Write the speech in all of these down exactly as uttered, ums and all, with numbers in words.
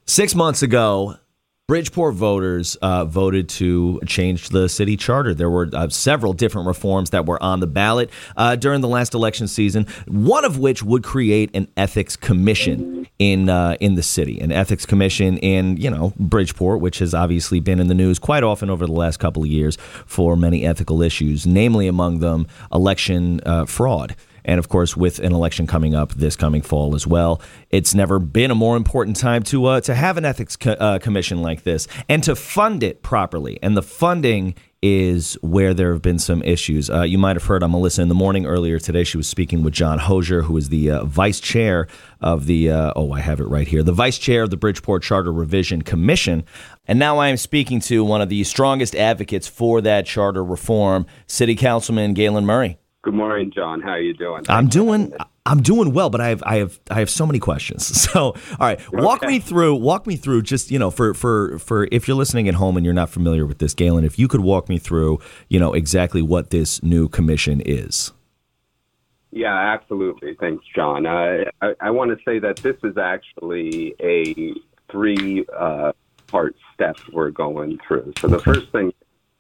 Six months ago, Bridgeport voters uh, voted to change the city charter. There were uh, several different reforms that were on the ballot uh, during the last election season, one of which would create an ethics commission in uh, in the city, an ethics commission in, you know, Bridgeport, which has obviously been in the news quite often over the last couple of years for many ethical issues, namely among them election uh, fraud. And, of course, with an election coming up this coming fall as well, it's never been a more important time to uh, to have an ethics co- uh, commission like this and to fund it properly. And the funding is where there have been some issues. Uh, you might have heard on Melissa in the Morning earlier today. She was speaking with John Hosier, who is the uh, vice chair of the, uh, oh, I have it right here, the vice chair of the Bridgeport Charter Revision Commission. And now I am speaking to one of the strongest advocates for that charter reform, City Councilman Galen Murray. Good morning, John. How are you doing? I'm doing I'm doing well, but I have I have I have so many questions. So, all right, walk Okay. me through walk me through just, you know, for for for if you're listening at home and you're not familiar with this, Galen, if you could walk me through, you know, exactly what this new commission is. Yeah, absolutely. Thanks, John. Uh, I, I want to say that this is actually a three uh, part step we're going through. So the first thing,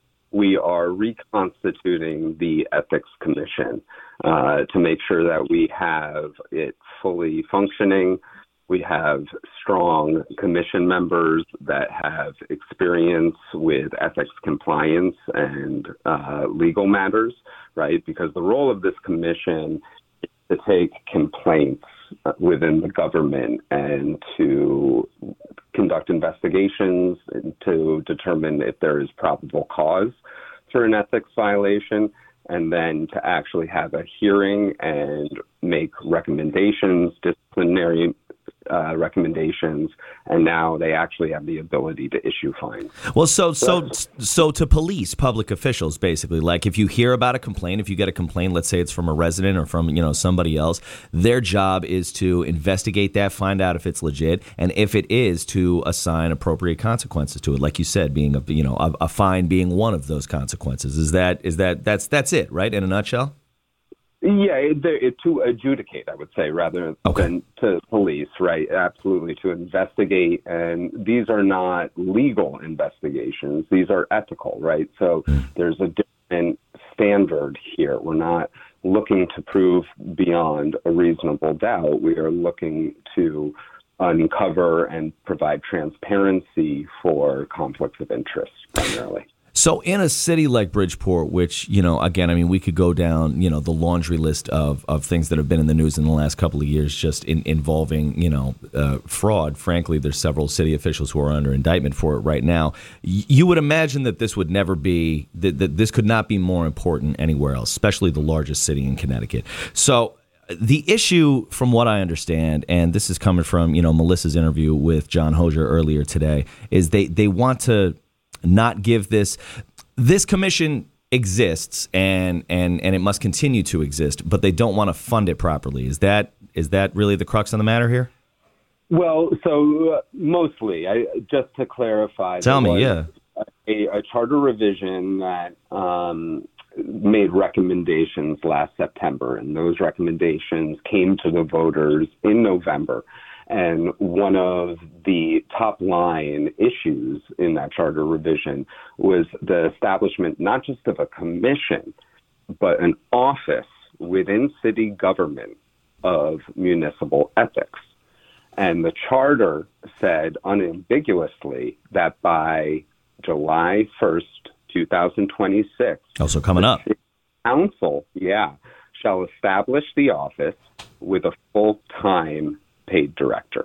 we are reconstituting the Ethics Commission uh, to make sure that we have it fully functioning. We have strong commission members that have experience with ethics compliance and uh, legal matters, right? Because the role of this commission is to take complaints within the government and to conduct investigations and to determine if there is probable cause for an ethics violation, and then to actually have a hearing and make recommendations, disciplinary uh, recommendations, and now they actually have the ability to issue fines. Well, so so so to police public officials, basically, like if you hear about a complaint, if you get a complaint, let's say it's from a resident or from, you know, somebody else, their job is to investigate that, find out if it's legit, and if it is, to assign appropriate consequences to it. Like you said, being a you know a, a fine being one of those consequences. Is that is that that's that's it, right? In a nutshell. Yeah, it, it, to adjudicate, I would say, rather Okay. than to police, right? Absolutely, to investigate. And these are not legal investigations. These are ethical, right? So there's a different standard here. We're not looking to prove beyond a reasonable doubt. We are looking to uncover and provide transparency for conflicts of interest, primarily. So in a city like Bridgeport, which, you know, again, I mean, we could go down, you know, the laundry list of, of things that have been in the news in the last couple of years just in, involving, you know, uh, fraud. Frankly, there's several city officials who are under indictment for it right now. Y- you would imagine that this would never be, that, that this could not be more important anywhere else, especially the largest city in Connecticut. So the issue, from what I understand, and this is coming from, you know, Melissa's interview with John Hosier earlier today, is they, they want to not give this this commission exists and and and it must continue to exist, but they don't want to fund it properly. Is that is that really the crux of the matter here? Well, so uh, mostly, I, just to clarify, Tell there me, was yeah. a, a charter revision that um, made recommendations last September, and those recommendations came to the voters in November. And one of the top line issues in that charter revision was the establishment not just of a commission, but an office within city government of municipal ethics. And the charter said unambiguously that by July first, twenty twenty-six, Also coming up. the council, yeah, shall establish the office with a full-time paid director.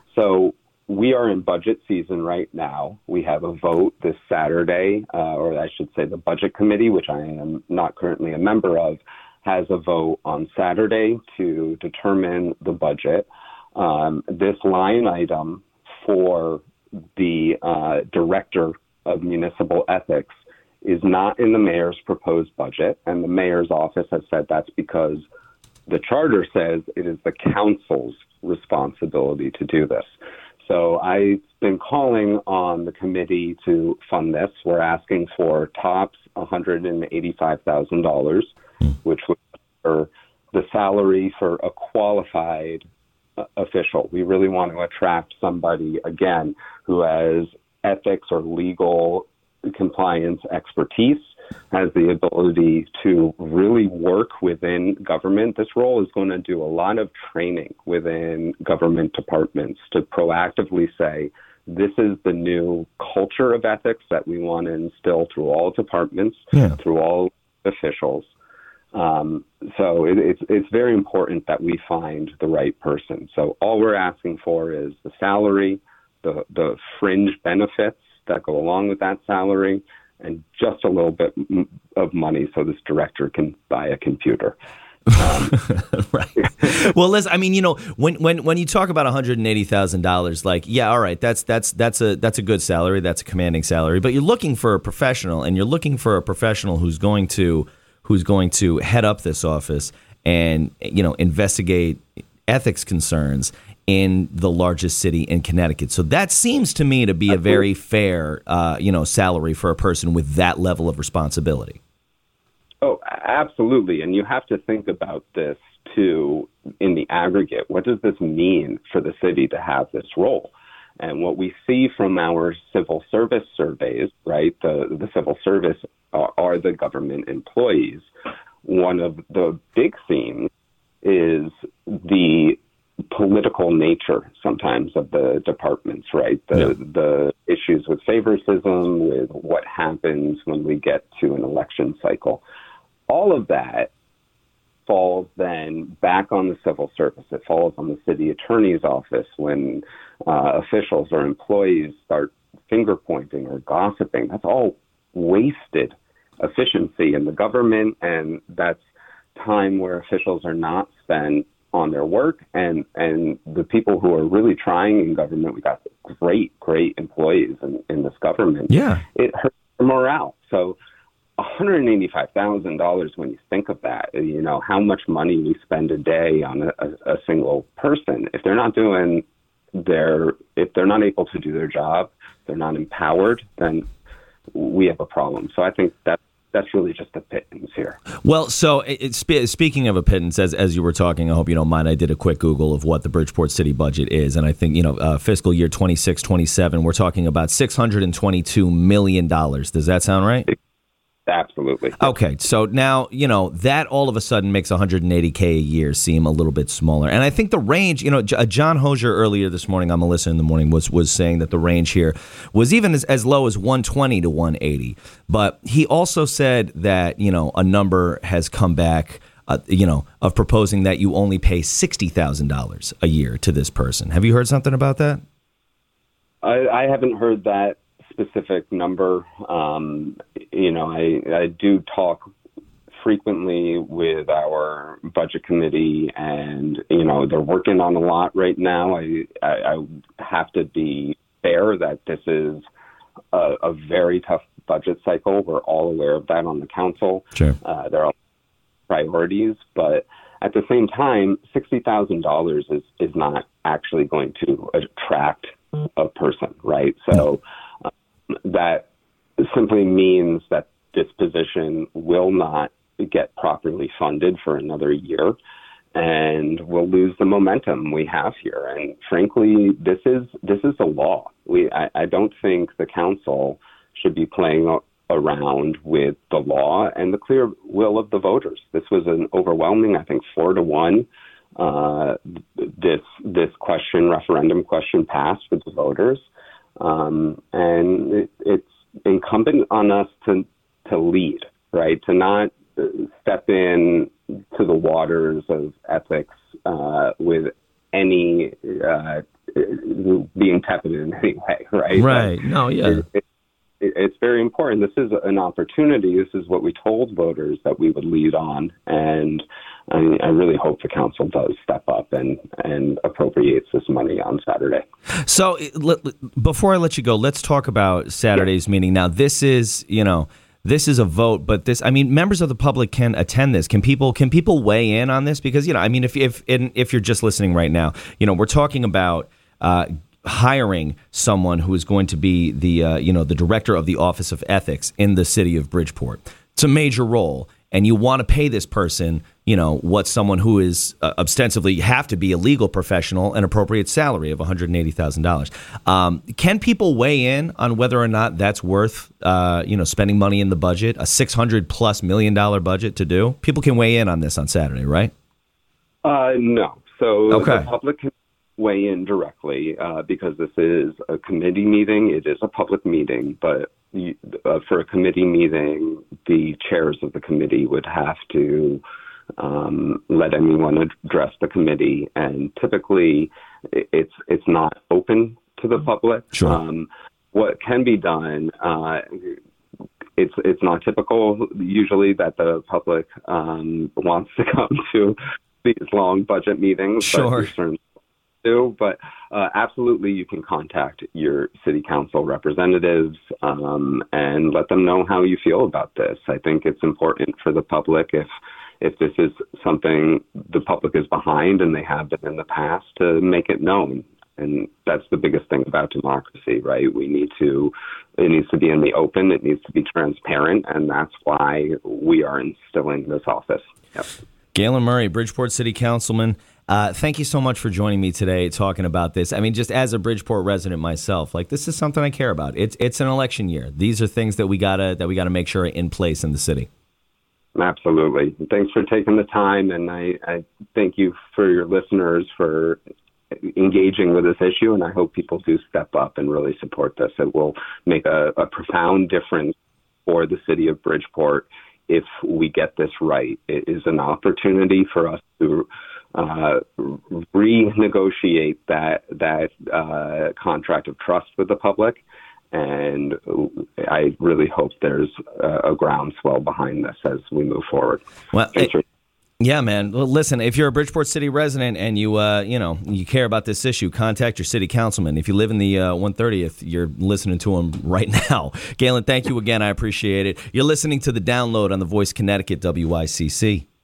So we are in budget season right now. We have a vote this Saturday, uh, or I should say the budget committee, which I am not currently a member of, has a vote on Saturday to determine the budget. Um, this line item for the uh, director of municipal ethics is not in the mayor's proposed budget, and the mayor's office has said that's because the charter says it is the council's responsibility to do this. So I've been calling on the committee to fund this. We're asking for tops one hundred eighty-five thousand dollars, which would cover the salary for a qualified official. We really want to attract somebody, again, who has ethics or legal compliance expertise, has the ability to really work within government. This role is going to do a lot of training within government departments to proactively say, this is the new culture of ethics that we want to instill through all departments, yeah. through all officials. Um, so it, it's it's very important that we find the right person. So all we're asking for is the salary, the the fringe benefits that go along with that salary, and just a little bit of money so this director can buy a computer. Um, right. Well, Liz, I mean, you know, when when when you talk about one hundred eighty thousand dollars, like, yeah, all right, that's that's that's a that's a good salary, that's a commanding salary, but you're looking for a professional, and you're looking for a professional who's going to who's going to head up this office and, you know, investigate ethics concerns in the largest city in Connecticut. So that seems to me to be a very fair, uh, you know, salary for a person with that level of responsibility. Oh, absolutely. And you have to think about this, too, in the aggregate. What does this mean for the city to have this role? And what we see from our civil service surveys, right, the, the civil service are, are the government employees. One of the big themes is the political nature sometimes of the departments, right? The, yeah. the issues with favoritism, with what happens when we get to an election cycle. All of that falls then back on the civil service. It falls on the city attorney's office when uh, officials or employees start finger pointing or gossiping. That's all wasted efficiency in the government, and that's time where officials are not spent on their work, and, and the people who are really trying in government. We got great, great employees in, in this government. Yeah. It hurts their morale. So one hundred eighty-five thousand dollars, when you think of that, you know, how much money we spend a day on a, a, a single person. If they're not doing their, if they're not able to do their job, they're not empowered, then we have a problem. So I think that that's really just a pittance here. Well, so it, spe- speaking of a pittance, as as you were talking, I hope you don't mind, I did a quick Google of what the Bridgeport City budget is. And I think, you know, uh, fiscal year twenty-six twenty-seven, we're talking about six hundred twenty-two million dollars. Does that sound right? Absolutely. Okay, so now, you know, that all of a sudden makes one hundred eighty K a year seem a little bit smaller. And I think the range, you know, J- John Hosier earlier this morning on Melissa in the Morning was was saying that the range here was even as, as low as one twenty to one eighty. But he also said that, you know, a number has come back, uh, you know, of proposing that you only pay sixty thousand dollars a year to this person. Have you heard something about that? I, I haven't heard that specific number. Um, you know, I, I do talk frequently with our budget committee, and, you know, they're working on a lot right now. I, I, I have to be fair that this is a, a very tough budget cycle. We're all aware of that on the council. Sure. Uh, there are priorities, but at the same time, sixty thousand dollars is, is not actually going to attract a person, right? So um, that simply means that this position will not get properly funded for another year, and we'll lose the momentum we have here. And frankly, this is this is the law. We I, I don't think the council should be playing around with the law and the clear will of the voters. This was an overwhelming, I think, four to one. Uh, this this question, referendum question, passed with the voters, um, and it, it's incumbent on us to to lead, right? To not step in to the waters of ethics uh, with any uh, being tepid in any way, right? Right. No. Yeah. It, it, it's very important. This is an opportunity. This is what we told voters that we would lead on, and I, I really hope the council does step up and, and appropriates this money on Saturday. So let, before I let you go, let's talk about Saturday's yeah. meeting. Now, this is, you know, this is a vote, but this, I mean, members of the public can attend this. Can people can people weigh in on this? Because, you know, I mean, if if if you're just listening right now, you know, we're talking about uh, hiring someone who is going to be the, uh, you know, the director of the Office of Ethics in the city of Bridgeport. It's a major role. and you want to pay this person, you know, what someone who is uh, ostensibly have to be a legal professional an appropriate salary of one hundred eighty thousand dollars. Um, can people weigh in on whether or not that's worth, uh, you know, spending money in the budget, a six hundred plus million dollar budget to do? People can weigh in on this on Saturday, right? Uh, no. So okay. The public can weigh in directly uh, because this is a committee meeting. It is a public meeting, but you, uh, for a committee meeting, the chairs of the committee would have to um, let anyone address the committee, and typically it's it's not open to the public. Sure. Um, what can be done, uh, it's it's not typical usually that the public um, wants to come to these long budget meetings. Sure. But do, but uh, absolutely you can contact your city council representatives um, and let them know how you feel about this. I think it's important for the public, if if this is something the public is behind and they have been in the past, to make it known. And that's the biggest thing about democracy, right? We need to, it needs to be in the open, it needs to be transparent, and that's why we are instilling this office. Yep. Galen Murray, Bridgeport City Councilman, uh, thank you so much for joining me today talking about this. I mean, just as a Bridgeport resident myself, like, this is something I care about. It's it's an election year. These are things that we gotta that we gotta make sure are in place in the city. Absolutely. Thanks for taking the time, and I, I thank you for your listeners for engaging with this issue, and I hope people do step up and really support this. It will make a, a profound difference for the city of Bridgeport if we get this right. It is an opportunity for us to uh, renegotiate that that uh, contract of trust with the public, and I really hope there's a, a groundswell behind this as we move forward. Well, it, yeah, man. Well, listen, if you're a Bridgeport City resident and you, uh, you know, you care about this issue, contact your city councilman. If you live in the uh, one thirtieth, you're listening to him right now. Galen, thank you again. I appreciate it. You're listening to The Download on The Voice Connecticut, W I C C.